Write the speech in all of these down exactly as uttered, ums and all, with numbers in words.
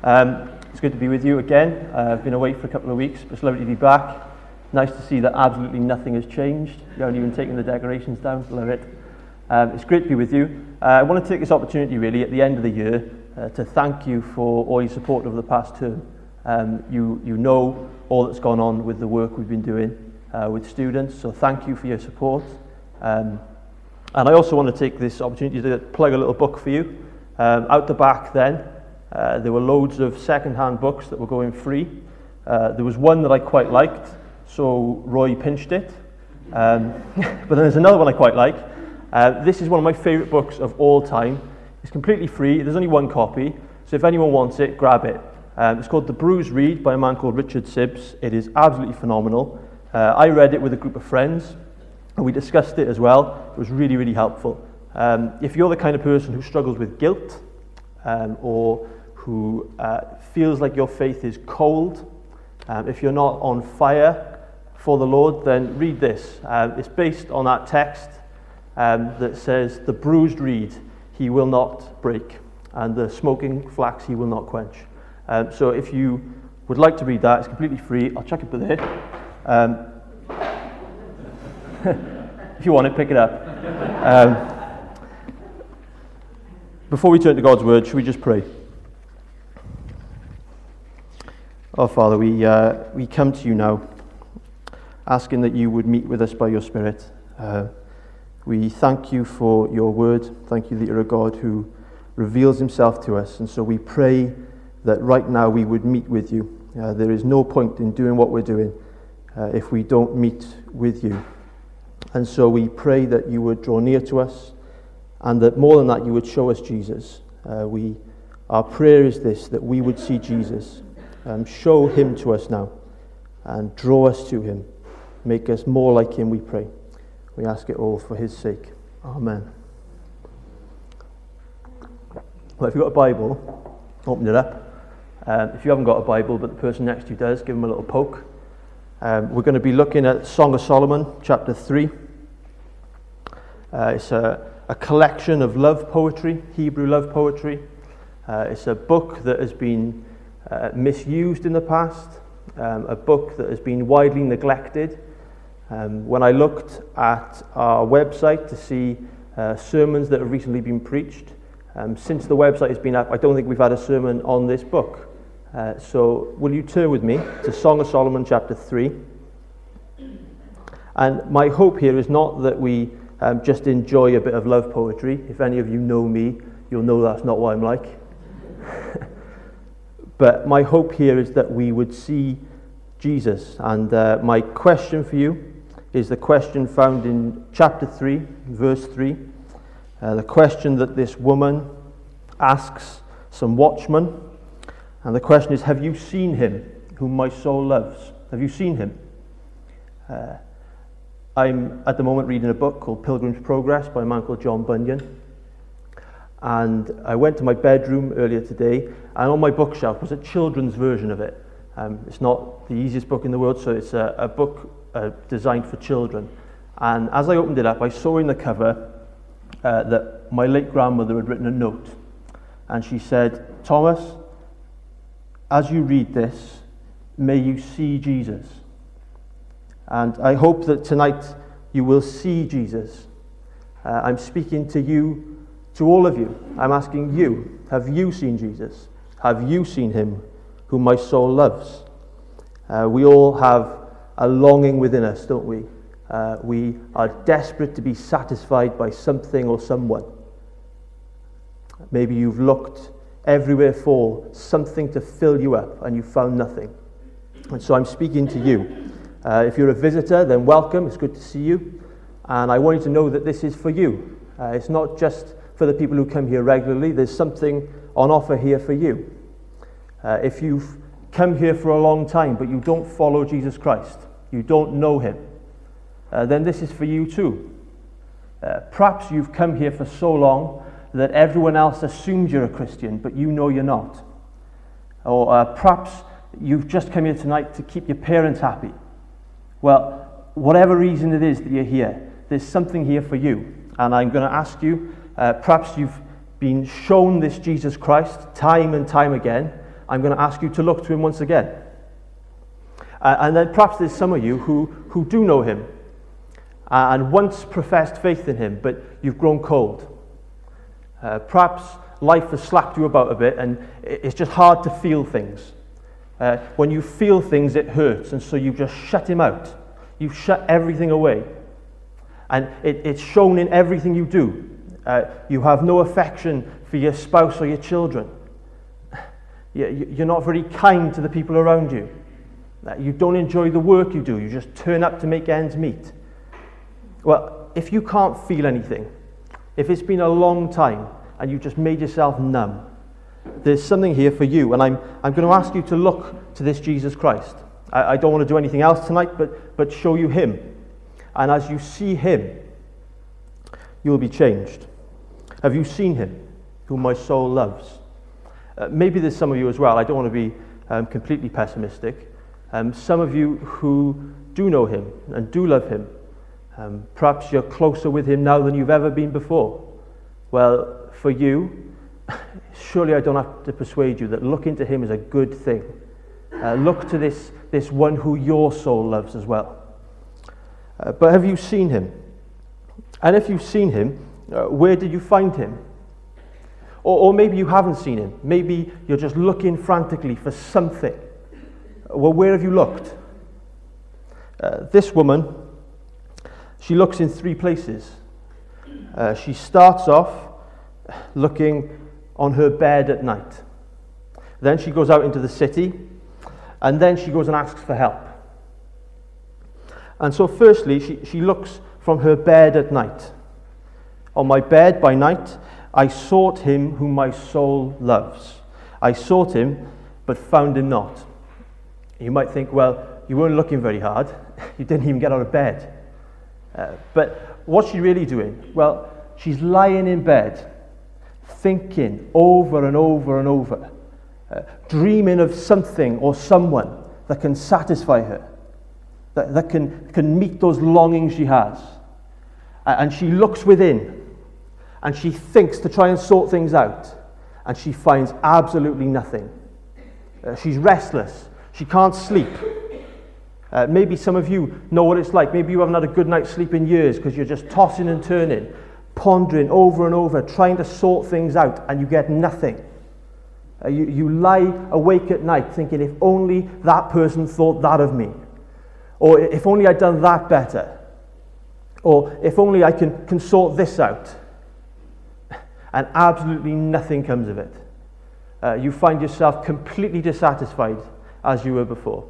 Um, it's good to be with you again. Uh, I've been away for a couple of weeks, but it's lovely to be back. Nice to see that absolutely nothing has changed. You haven't even taken the decorations down. Love it. Um, it's great to be with you. Uh, I want to take this opportunity really at the end of the year uh, to thank you for all your support over the past term. Um, you, you know all that's gone on with the work we've been doing uh, with students, so thank you for your support. Um, and I also want to take this opportunity to plug a little book for you. Um, out the back then, uh, there were loads of second-hand books that were going free. Uh, there was one that I quite liked, so Roy pinched it. Um, but then there's another one I quite like. Uh, this is one of my favourite books of all time. It's completely free. There's only one copy, so if anyone wants it, grab it. Um, it's called The Bruised Reed by a man called Richard Sibbs. It is absolutely phenomenal. Uh, I read it with a group of friends, and we discussed it as well. It was really, really helpful. Um, if you're the kind of person who struggles with guilt, um, or who uh, feels like your faith is cold, um, if you're not on fire for the Lord, then read this. Um, it's based on that text um, that says, "The bruised reed he will not break, and the smoking flax he will not quench." Um, so if you would like to read that, it's completely free. I'll chuck it there. Um, if you want it, pick it up. Um, before we turn to God's word, should we just pray? Oh, Father, we uh, we come to you now, asking that you would meet with us by your Spirit. Uh, we thank you for your word. Thank you that you're a God who reveals himself to us. And so we pray that right now we would meet with you. Uh, there is no point in doing what we're doing uh, if we don't meet with you. And so we pray that you would draw near to us, and that more than that, you would show us Jesus. Uh, we, our prayer is this, that we would see Jesus. Um, show him to us now, and draw us to him. Make us more like him, we pray. We ask it all for his sake. Amen. Well, if you've got a Bible, open it up. Um, if you haven't got a Bible, but the person next to you does, give them a little poke. Um, we're going to be looking at Song of Solomon, chapter three. Uh, it's a, a collection of love poetry, Hebrew love poetry. Uh, it's a book that has been uh, misused in the past, um, a book that has been widely neglected. Um, when I looked at our website to see uh, sermons that have recently been preached, um, since the website has been up, I don't think we've had a sermon on this book. Uh, so will you turn with me to Song of Solomon chapter three? And my hope here is not that we um, just enjoy a bit of love poetry. If any of you know me, you'll know that's not what I'm like. But my hope here is that we would see Jesus. And uh, my question for you is the question found in chapter three, verse three. Uh, the question that this woman asks some watchmen. And the question is, have you seen him whom my soul loves? Have you seen him? Uh, I'm at the moment reading a book called Pilgrim's Progress by a man called John Bunyan. And I went to my bedroom earlier today, and on my bookshelf was a children's version of it. Um, it's not the easiest book in the world, so it's a, a book uh, designed for children. And as I opened it up, I saw in the cover uh, that my late grandmother had written a note. And she said, "Thomas, as you read this, may you see Jesus." And I hope that tonight you will see Jesus. Uh, I'm speaking to you, to all of you. I'm asking you, have you seen Jesus? Have you seen him whom my soul loves? Uh, we all have a longing within us, don't we? Uh, we are desperate to be satisfied by something or someone. Maybe you've looked everywhere for something to fill you up, and you found nothing. And so I'm speaking to you. Uh, if you're a visitor, then welcome. It's good to see you. And I want you to know that this is for you. Uh, it's not just for the people who come here regularly. There's something on offer here for you. Uh, if you've come here for a long time, but you don't follow Jesus Christ, you don't know him, uh, then this is for you too. Uh, perhaps you've come here for so long that everyone else assumes you're a Christian, but you know you're not. Or uh, perhaps you've just come here tonight to keep your parents happy. Well, whatever reason it is that you're here, there's something here for you. And I'm going to ask you, uh, perhaps you've been shown this Jesus Christ time and time again, I'm going to ask you to look to him once again. Uh, and then perhaps there's some of you who, who do know him uh, and once professed faith in him, but you've grown cold. Uh, perhaps life has slapped you about a bit and it's just hard to feel things. Uh, when you feel things, it hurts, and so you just shut him out. You shut everything away. And it, it's shown in everything you do. Uh, you have no affection for your spouse or your children. You, you're not very kind to the people around you. Uh, you don't enjoy the work you do. You just turn up to make ends meet. Well, if you can't feel anything, if it's been a long time and you've just made yourself numb, there's something here for you, and I'm, I'm going to ask you to look to this Jesus Christ. I, I don't want to do anything else tonight, but, but show you him. And as you see him, you'll be changed. Have you seen him, whom my soul loves? Uh, maybe there's some of you as well. I don't want to be um, completely pessimistic. Um, some of you who do know him and do love him. Um, perhaps you're closer with him now than you've ever been before. Well, for you, surely I don't have to persuade you that looking to him is a good thing. Uh, look to this, this one who your soul loves as well. Uh, but have you seen him? And if you've seen him, uh, where did you find him? Or, or maybe you haven't seen him. Maybe you're just looking frantically for something. Well, where have you looked? Uh, this woman, she looks in three places. Uh, she starts off looking on her bed at night. Then she goes out into the city, and then she goes and asks for help. And so firstly, she, she looks from her bed at night. On my bed by night, I sought him whom my soul loves. I sought him, but found him not. You might think, well, you weren't looking very hard. You didn't even get out of bed. Uh, but what's she really doing? Well, she's lying in bed, thinking over and over and over, uh, dreaming of something or someone that can satisfy her, that, that can, can meet those longings she has. Uh, and she looks within, and she thinks to try and sort things out, and she finds absolutely nothing. Uh, she's restless. She can't sleep. Uh, maybe some of you know what it's like. Maybe you haven't had a good night's sleep in years because you're just tossing and turning, pondering over and over, trying to sort things out, and you get nothing. Uh, you, you lie awake at night thinking, if only that person thought that of me. Or if only I'd done that better. Or if only I can, can sort this out. And absolutely nothing comes of it. Uh, you find yourself completely dissatisfied as you were before.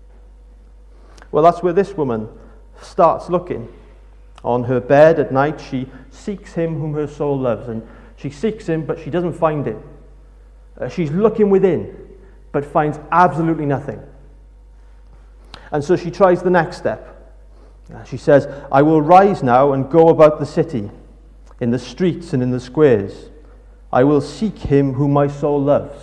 Well, that's where this woman starts looking. On her bed at night, she seeks him whom her soul loves. And she seeks him, but she doesn't find him. Uh, she's looking within, but finds absolutely nothing. And so she tries the next step. Uh, she says, I will rise now and go about the city, in the streets and in the squares. I will seek him whom my soul loves.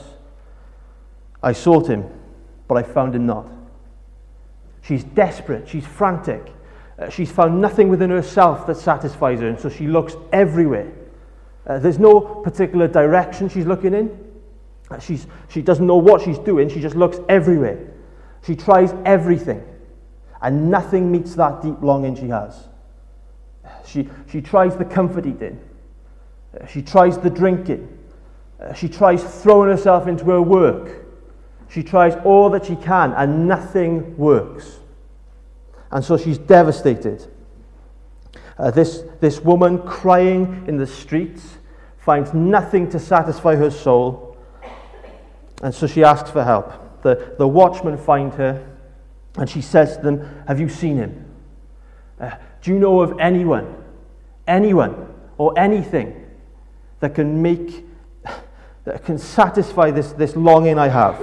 I sought him, but I found him not. She's desperate, she's frantic. Uh, she's found nothing within herself that satisfies her, and so she looks everywhere. Uh, there's no particular direction she's looking in. Uh, she's, she doesn't know what she's doing, she just looks everywhere. She tries everything, and nothing meets that deep longing she has. She, she tries the comfort eating. Uh, she tries the drinking. Uh, she tries throwing herself into her work. She tries all that she can, and nothing works. And so she's devastated. Uh, this, this woman crying in the streets finds nothing to satisfy her soul, and so she asks for help. The, the watchmen find her, and she says to them, have you seen him? Uh, do you know of anyone, anyone, or anything that can make, that can satisfy this, this longing I have?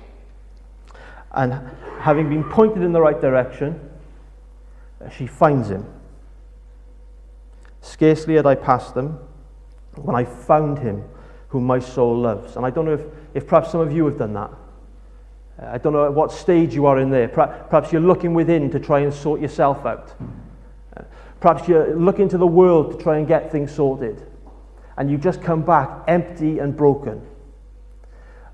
And having been pointed in the right direction, she finds him. Scarcely had I passed them when I found him whom my soul loves. And I don't know if, if perhaps some of you have done that. I don't know at what stage you are in there. Perhaps you're looking within to try and sort yourself out. Perhaps you're looking to the world to try and get things sorted. And you just come back empty and broken.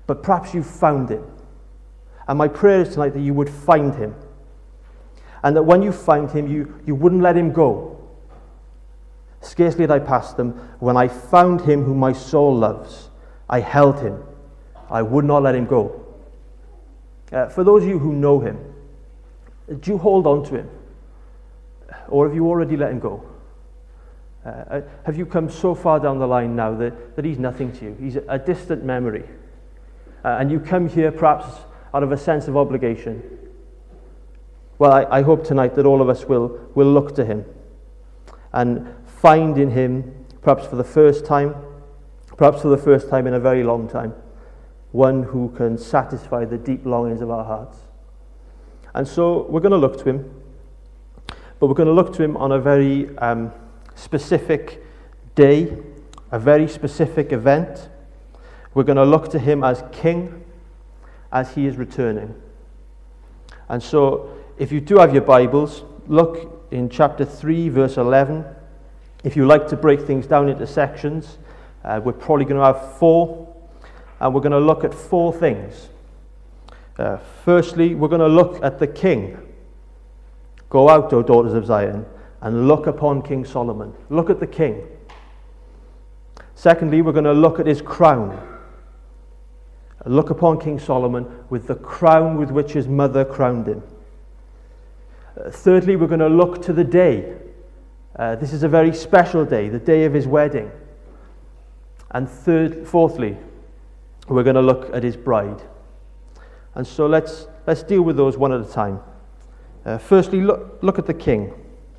but perhaps you've found him. And my prayer is tonight that you would find him. And that when you find him, you, you wouldn't let him go. Scarcely had I passed them, when I found him whom my soul loves, I held him. I would not let him go. Uh, for those of you who know him, do you hold on to him? Or have you already let him go? Uh, have you come so far down the line now that, that he's nothing to you? He's a, a distant memory. Uh, and you come here perhaps out of a sense of obligation. Well, I, I hope tonight that all of us will, will look to him and find in him, perhaps for the first time, perhaps for the first time in a very long time, one who can satisfy the deep longings of our hearts. And so we're going to look to him, but we're going to look to him on a very um, specific day, a very specific event. We're going to look to him as King, as he is returning. And so, if you do have your Bibles, look in chapter three, verse eleven. If you like to break things down into sections, uh, we're probably going to have four, and we're going to look at four things. Uh, firstly, we're going to look at the King. Go out, O daughters of Zion, and look upon King Solomon. Look at the King. Secondly, we're going to look at his crown. Look upon King Solomon with the crown with which his mother crowned him. Uh, thirdly, we're going to look to the day. Uh, this is a very special day, the day of his wedding. And third, fourthly, we're going to look at his bride. And so let's let's deal with those one at a time. Uh, firstly, look, look at the king.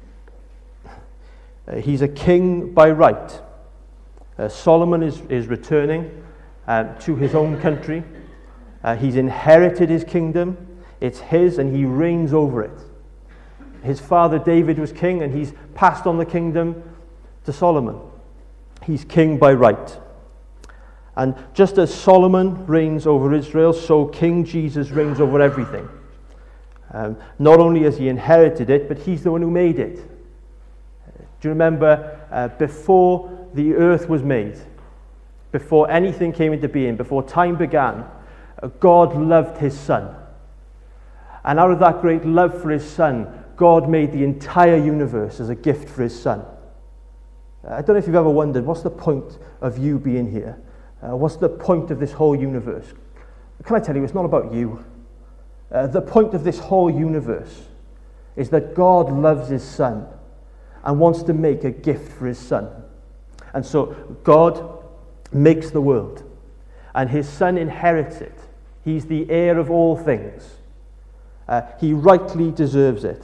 Uh, he's a king by right. Uh, Solomon is, is returning um, to his own country. Uh, he's inherited his kingdom. It's his, and he reigns over it. His father David was king, and he's passed on the kingdom to Solomon. He's king by right. And just as Solomon reigns over Israel, so King Jesus reigns over everything. Um, not only has he inherited it, but he's the one who made it. Do you remember uh, before the earth was made, before anything came into being, before time began, uh, God loved his son. And out of that great love for his son, God made the entire universe as a gift for his son. Uh, I don't know if you've ever wondered, what's the point of you being here? Uh, what's the point of this whole universe? Can I tell you, it's not about you. Uh, the point of this whole universe is that God loves his son and wants to make a gift for his son. And so God makes the world, and his son inherits it. He's the heir of all things. Uh, he rightly deserves it.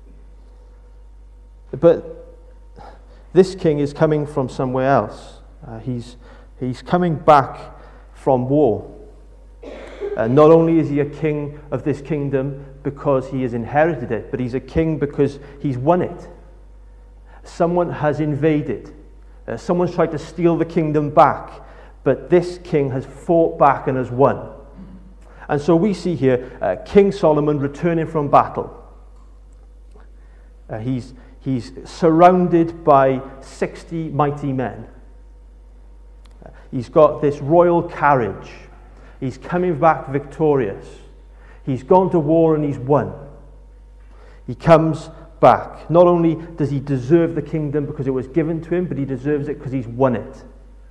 But this king is coming from somewhere else. Uh, he's He's coming back from war. Uh, not only is he a king of this kingdom because he has inherited it, but he's a king because he's won it. Someone has invaded. Uh, someone's tried to steal the kingdom back, but this king has fought back and has won. And so we see here uh, King Solomon returning from battle. Uh, he's, he's surrounded by sixty mighty men. He's got this royal carriage. He's coming back victorious. He's gone to war and he's won. He comes back. Not only does he deserve the kingdom because it was given to him, but he deserves it because he's won it.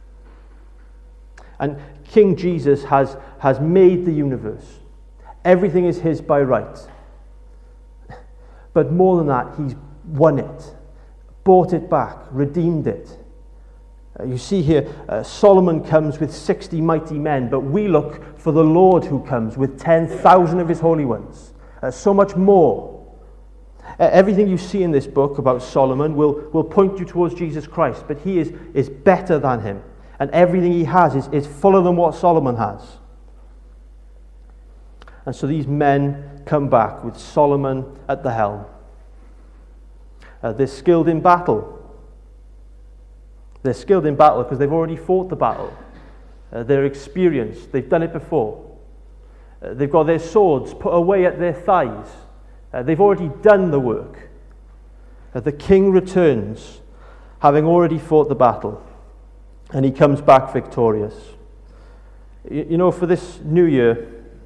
And King Jesus has, has made the universe. Everything is his by right. But more than that, he's won it, bought it back, redeemed it. Uh, you see here, uh, Solomon comes with sixty mighty men, but we look for the Lord who comes with ten thousand of his holy ones. Uh, so much more. Uh, everything you see in this book about Solomon will, will point you towards Jesus Christ, but he is, is better than him. And everything he has is, is fuller than what Solomon has. And so these men come back with Solomon at the helm. Uh, they're skilled in battle. They're skilled in battle because they've already fought the battle. Uh, they're experienced. They've done it before. Uh, they've got their swords put away at their thighs. Uh, they've already done the work. Uh, the king returns, having already fought the battle, and he comes back victorious. You, you know, for this new year,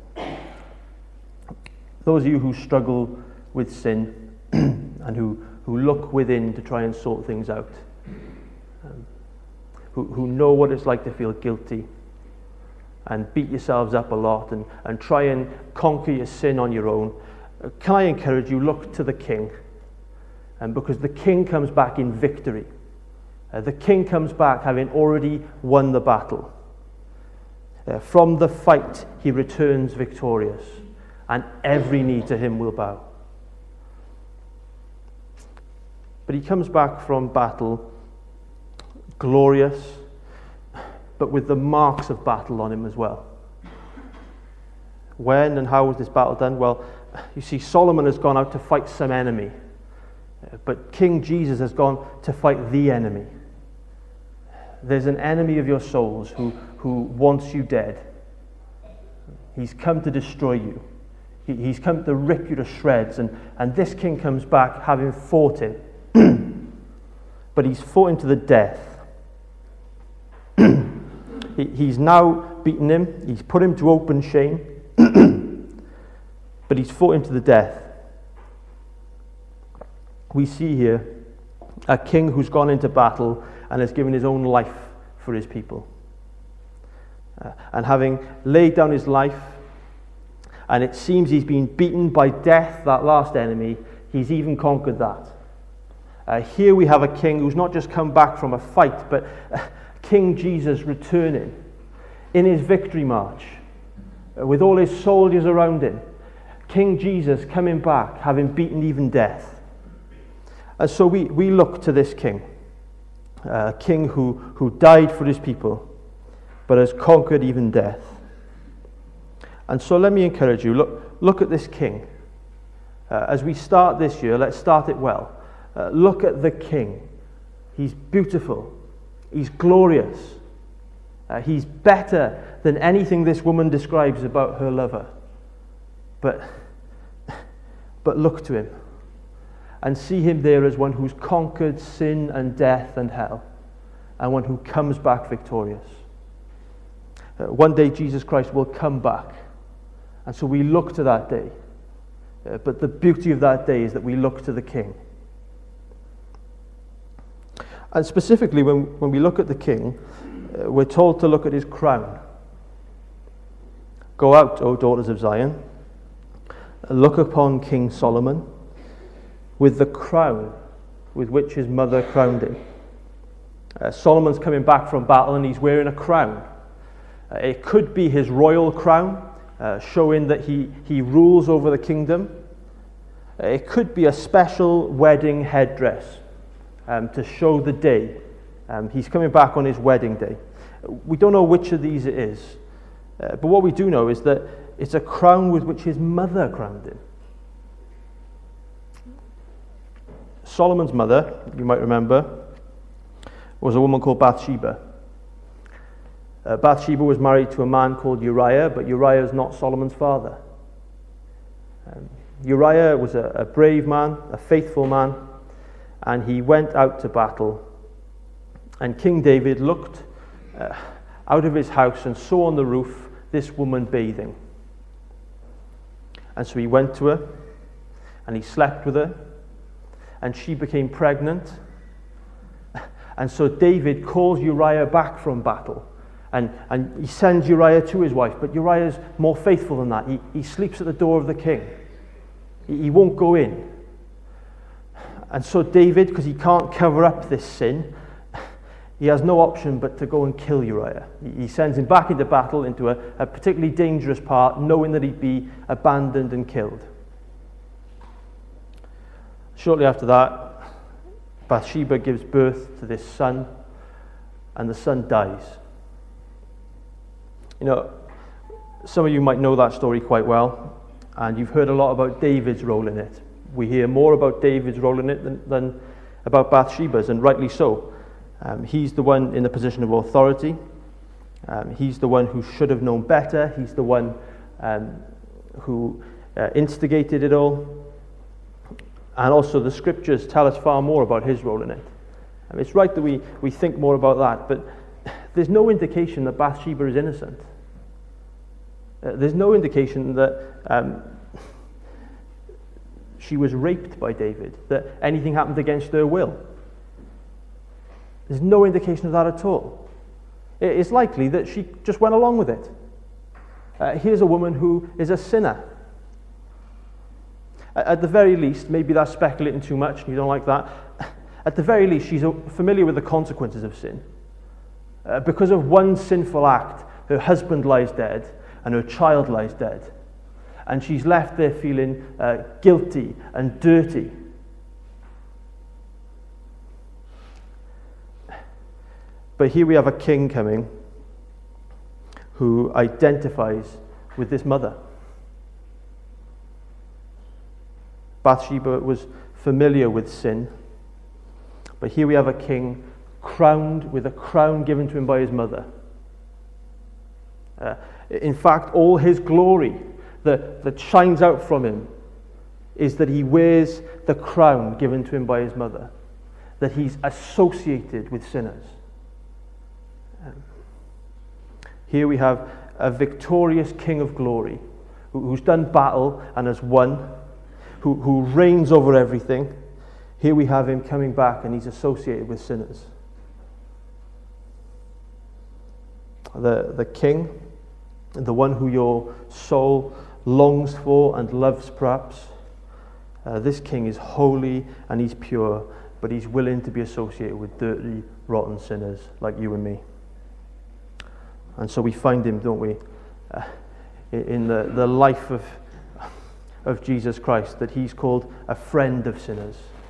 those of you who struggle with sin and who, who look within to try and sort things out, um, who, who know what it's like to feel guilty and beat yourselves up a lot and, and try and conquer your sin on your own, uh, can I encourage you, look to the King. And because the King comes back in victory. Uh, the King comes back having already won the battle. Uh, from the fight, he returns victorious, and every knee to him will bow. But he comes back from battle glorious, but with the marks of battle on him as well. When and how was this battle done? Well, you see, Solomon has gone out to fight some enemy, but King Jesus has gone to fight the enemy. There's an enemy of your souls who, who wants you dead. He's come to destroy you. He, he's come to rip you to shreds, and, and this king comes back having fought him. But he's fought him to the death. he, he's now beaten him. He's put him to open shame. But he's fought him to the death. We see here a king who's gone into battle and has given his own life for his people. Uh, and having laid down his life, and it seems he's been beaten by death, that last enemy, he's even conquered that. Uh, here we have a king who's not just come back from a fight, but uh, King Jesus returning in his victory march, uh, with all his soldiers around him. King Jesus coming back, having beaten even death. And so we, we look to this king, a king who, who died for his people, but has conquered even death. And so let me encourage you, look, look at this king. Uh, as we start this year, let's start it well. Uh, look at the king. He's beautiful. He's glorious. Uh, he's better than anything this woman describes about her lover. But, but look to him and see him there as one who's conquered sin and death and hell, and one who comes back victorious. Uh, one day Jesus Christ will come back, and so we look to that day. Uh, but the beauty of that day is that we look to the King. And specifically, when, when we look at the King, uh, we're told to look at his crown. Go out, O daughters of Zion, look upon King Solomon with the crown with which his mother crowned him. Uh, Solomon's coming back from battle and he's wearing a crown. Uh, it could be his royal crown, uh, showing that he, he rules over the kingdom. Uh, it could be a special wedding headdress um, to show the day. Um, he's coming back on his wedding day. We don't know which of these it is, uh, but what we do know is that it's a crown with which his mother crowned him. Solomon's mother, you might remember, was a woman called Bathsheba. Uh, Bathsheba was married to a man called Uriah, but Uriah is not Solomon's father. Um, Uriah was a, a brave man, a faithful man, and he went out to battle. And King David looked uh, out of his house and saw on the roof this woman bathing. And so he went to her, and he slept with her, and she became pregnant. And so David calls Uriah back from battle, and, and he sends Uriah to his wife, but Uriah is more faithful than that. He, he sleeps at the door of the king. He, he won't go in. And so David, because he can't cover up this sin, he has no option but to go and kill Uriah. He, he sends him back into battle, into a, a particularly dangerous part, knowing that he'd be abandoned and killed. Shortly after that, Bathsheba gives birth to this son, and the son dies. You know, some of you might know that story quite well, and you've heard a lot about David's role in it. We hear more about David's role in it than, than about Bathsheba's, and rightly so. Um, he's the one in the position of authority. Um, he's the one who should have known better. He's the one um, who uh, instigated it all. And also the scriptures tell us far more about his role in it. Um, it's right that we, we think more about that, but there's no indication that Bathsheba is innocent. Uh, there's no indication that um, she was raped by David, that anything happened against her will. There's no indication of that at all. It's likely that she just went along with it. Uh, here's a woman who is a sinner. At the very least, maybe that's speculating too much, and you don't like that. At the very least, she's familiar with the consequences of sin. Uh, because of one sinful act, her husband lies dead, and her child lies dead. And she's left there feeling uh, guilty and dirty. But here we have a king coming who identifies with this mother. Bathsheba was familiar with sin, but here we have a king crowned with a crown given to him by his mother. Uh, in fact, all his glory that, that shines out from him is that he wears the crown given to him by his mother, that he's associated with sinners. Um, here we have a victorious king of glory who, who's done battle and has won, who, who reigns over everything. Here we have him coming back and he's associated with sinners. The, the king, the one who your soul longs for and loves perhaps, uh, this king is holy and he's pure, but he's willing to be associated with dirty, rotten sinners like you and me. And so we find him, don't we, uh, in the, the life of, of Jesus Christ, that he's called a friend of sinners.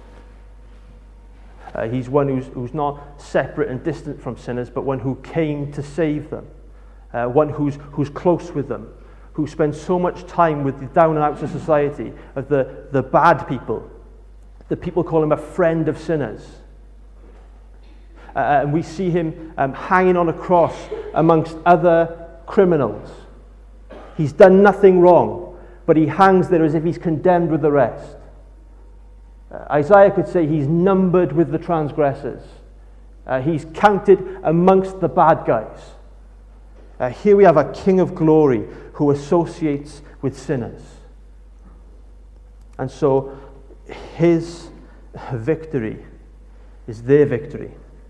Uh, he's one who's, who's not separate and distant from sinners, but one who came to save them. Uh, one who's, who's close with them, who spends so much time with the down and outs of society, of the, the bad people. The people call him a friend of sinners. Uh, and we see him um, hanging on a cross amongst other criminals. He's done nothing wrong, but he hangs there as if he's condemned with the rest. Uh, Isaiah could say he's numbered with the transgressors. Uh, he's counted amongst the bad guys. Uh, here we have a king of glory who associates with sinners. And so his victory is their victory.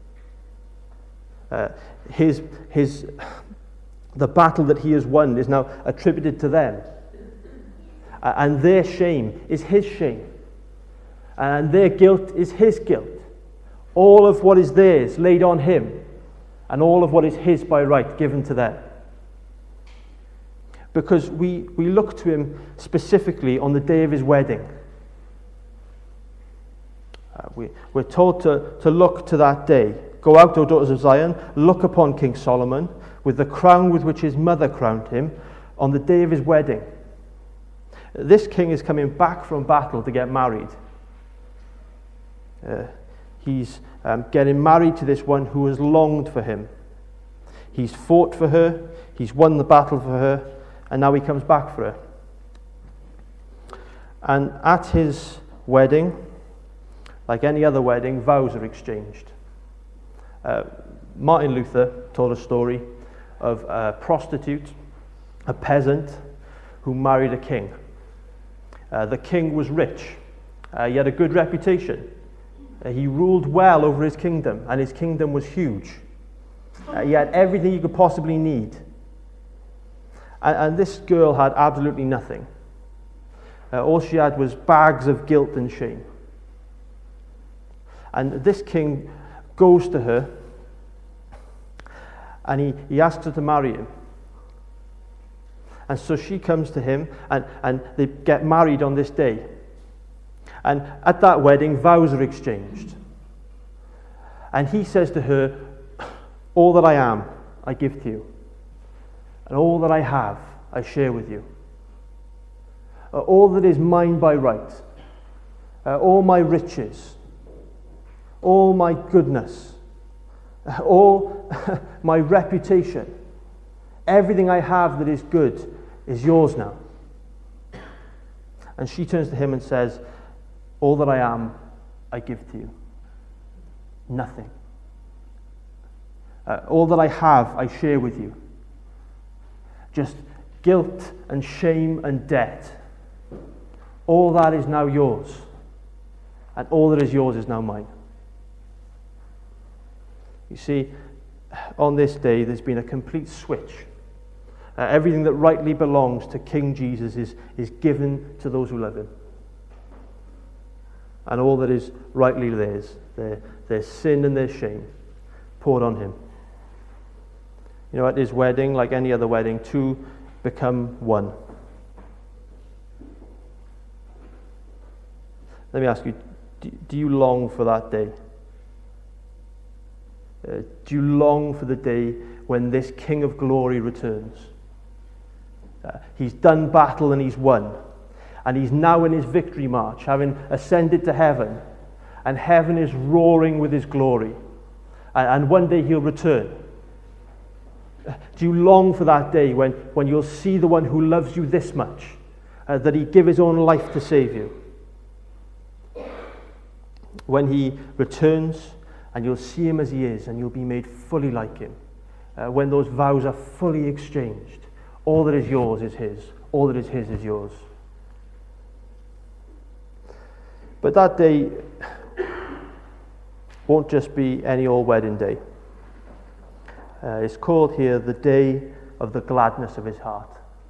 Uh, his, his, the battle that he has won is now attributed to them. Uh, and their shame is his shame. And their guilt is his guilt. All of what is theirs laid on him, and all of what is his by right given to them. Because we, we look to him specifically on the day of his wedding. Uh, we, we're told to, to look to that day. Go out, O daughters of Zion, look upon King Solomon with the crown with which his mother crowned him on the day of his wedding. This king is coming back from battle to get married. Uh, he's um, getting married to this one who has longed for him. He's fought for her, he's won the battle for her, and now he comes back for her. And at his wedding, like any other wedding, vows are exchanged. Uh, Martin Luther told a story of a prostitute, a peasant, who married a king. Uh, the king was rich. Uh, he had a good reputation. Uh, he ruled well over his kingdom, and his kingdom was huge. Uh, he had everything he could possibly need. And, and this girl had absolutely nothing. Uh, all she had was bags of guilt and shame. And this king goes to her, and he, he asks her to marry him. And so she comes to him, and, and they get married on this day. And at that wedding, vows are exchanged. And he says to her, all that I am, I give to you. And all that I have, I share with you. Uh, all that is mine by right, uh, all my riches, all my goodness, uh, all my reputation, everything I have that is good is yours now. And she turns to him and says, all that I am, I give to you. Nothing. Uh, all that I have, I share with you. Just guilt and shame and debt, all that is now yours. And all that is yours is now mine. You see, on this day, there's been a complete switch. Uh, everything that rightly belongs to King Jesus is, is given to those who love him. And all that is rightly theirs, their, their sin and their shame, poured on him. You know, at his wedding, like any other wedding, two become one. Let me ask you, do, do you long for that day? Uh, do you long for the day when this King of Glory returns? Uh, he's done battle and he's won. And he's now in his victory march, having ascended to heaven. And heaven is roaring with his glory. And, and one day he'll return. Uh, do you long for that day when, when you'll see the one who loves you this much, uh, that he'd give his own life to save you? When he returns, and you'll see him as he is, and you'll be made fully like him. Uh, when those vows are fully exchanged, all that is yours is his. All that is his is yours. But that day won't just be any old wedding day. Uh, it's called here the day of the gladness of his heart.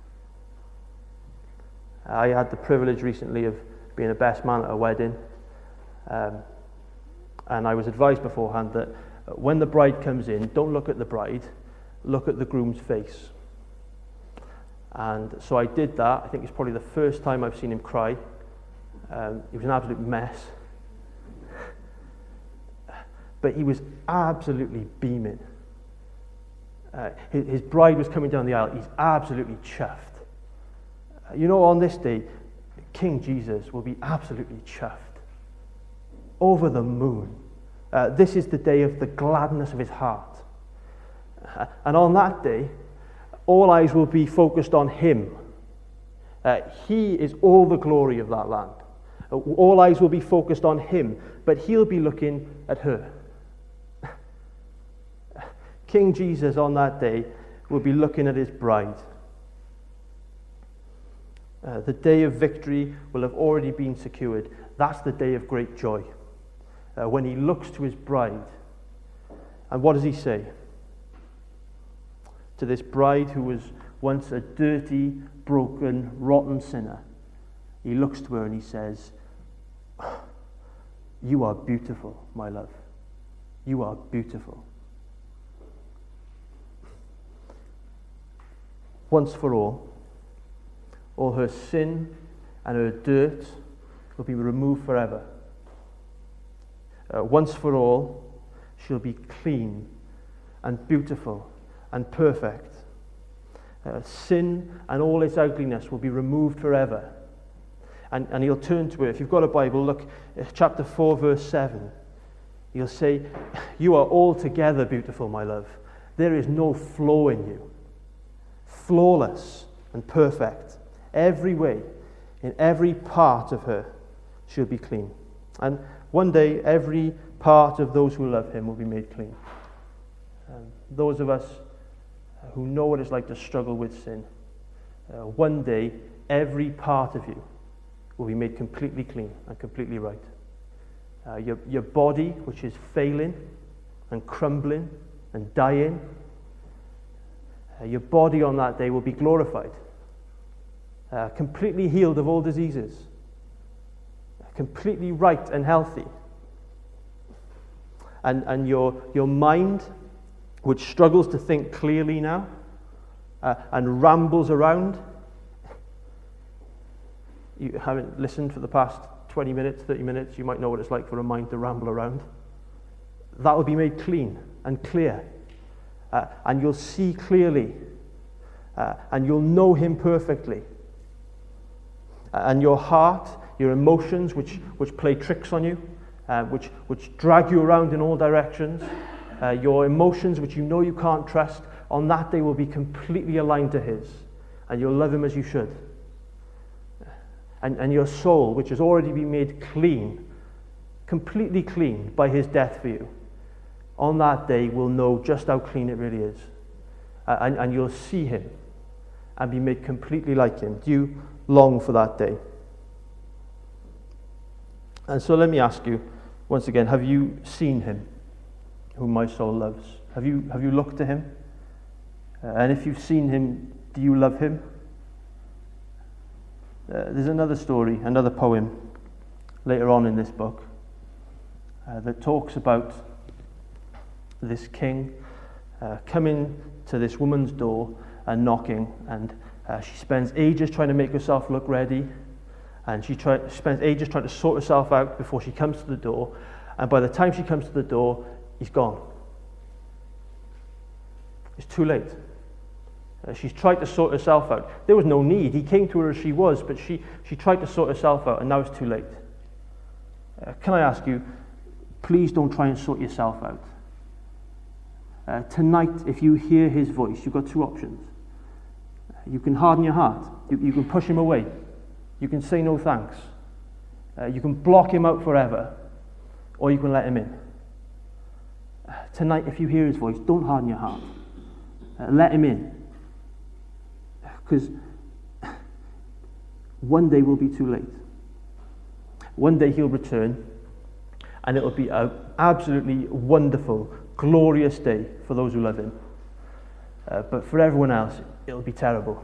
I had the privilege recently of being a best man at a wedding. Um, And I was advised beforehand that when the bride comes in, don't look at the bride, look at the groom's face. And so I did that. I think it's probably the first time I've seen him cry. Um, he was an absolute mess. But he was absolutely beaming. Uh, his, his bride was coming down the aisle. He's absolutely chuffed. Uh, you know, on this day, King Jesus will be absolutely chuffed. Over the moon. Uh, this is the day of the gladness of his heart. Uh, and on that day, all eyes will be focused on him. Uh, he is all the glory of that land. Uh, all eyes will be focused on him, but he'll be looking at her. King Jesus on that day will be looking at his bride. Uh, the day of victory will have already been secured. That's the day of great joy. Uh, when he looks to his bride. And what does he say? To this bride who was once a dirty, broken, rotten sinner, he looks to her and he says, "You are beautiful, my love. You are beautiful." Once for all, all her sin and her dirt will be removed forever. Uh, once for all, she'll be clean and beautiful and perfect. Uh, sin and all its ugliness will be removed forever. And, and he'll turn to her. If you've got a Bible, look, uh, chapter four, verse seven. He'll say, "You are altogether beautiful, my love. There is no flaw in you. Flawless and perfect. Every way, in every part of her, she'll be clean." And one day, every part of those who love him will be made clean. Um, those of us who know what it's like to struggle with sin, uh, one day, every part of you will be made completely clean and completely right. Uh, your, your body, which is failing and crumbling and dying, uh, your body on that day will be glorified, uh, completely healed of all diseases, completely right and healthy. And, and your, your mind, which struggles to think clearly now, uh, and rambles around. You haven't listened for the past twenty minutes, thirty minutes, you might know what it's like for a mind to ramble around. That will be made clean and clear. Uh, and you'll see clearly. Uh, and you'll know him perfectly. Uh, and your heart, your emotions, which, which play tricks on you, uh, which, which drag you around in all directions, uh, your emotions, which you know you can't trust, on that day will be completely aligned to his. And you'll love him as you should. And, and your soul, which has already been made clean, completely clean by his death for you, on that day will know just how clean it really is. Uh, and, and you'll see him. and be made completely like him? Do you long for that day? And so let me ask you, once again, have you seen him, whom my soul loves? Have you, have you looked to him? Uh, and if you've seen him, do you love him? Uh, there's another story, another poem later on in this book uh, that talks about this king uh, coming to this woman's door and knocking, and uh, she spends ages trying to make herself look ready, and she try, spends ages trying to sort herself out before she comes to the door, and by the time she comes to the door, he's gone. It's too late. Uh, she's tried to sort herself out. There was no need. He came to her as she was, but she, she tried to sort herself out, and now it's too late. Uh, can I ask you, please don't try and sort yourself out. Uh, tonight, if you hear his voice, you've got two options. You can harden your heart. You, you can push him away. You can say no thanks. Uh, you can block him out forever, or you can let him in. Uh, tonight, if you hear his voice, don't harden your heart. Uh, let him in. Because one day will be too late. One day he'll return, and it'll be an absolutely wonderful, glorious day for those who love him. Uh, but for everyone else, it'll be terrible.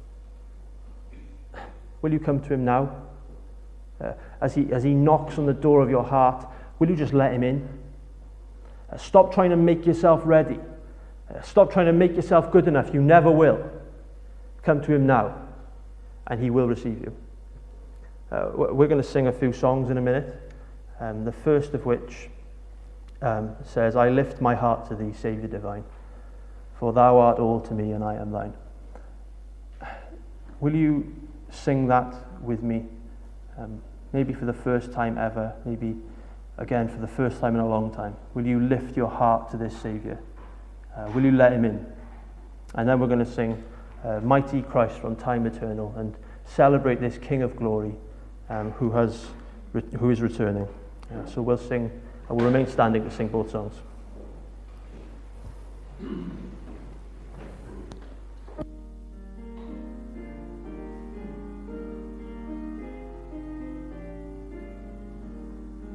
Will you come to him now? Uh, as he as he knocks on the door of your heart, will you just let him in? Uh, stop trying to make yourself ready. Uh, stop trying to make yourself good enough. You never will. Come to him now, and he will receive you. Uh, we're going to sing a few songs in a minute, um, the first of which um, says, I lift my heart to thee, Saviour divine, for thou art all to me, and I am thine. Will you sing that with me? Um, maybe for the first time ever, maybe again for the first time in a long time. Will you lift your heart to this Saviour? Uh, will you let him in? And then we're going to sing uh, Mighty Christ from Time Eternal and celebrate this King of Glory um, who has re- who is returning. Uh, so we'll sing, uh, we'll remain standing to sing both songs.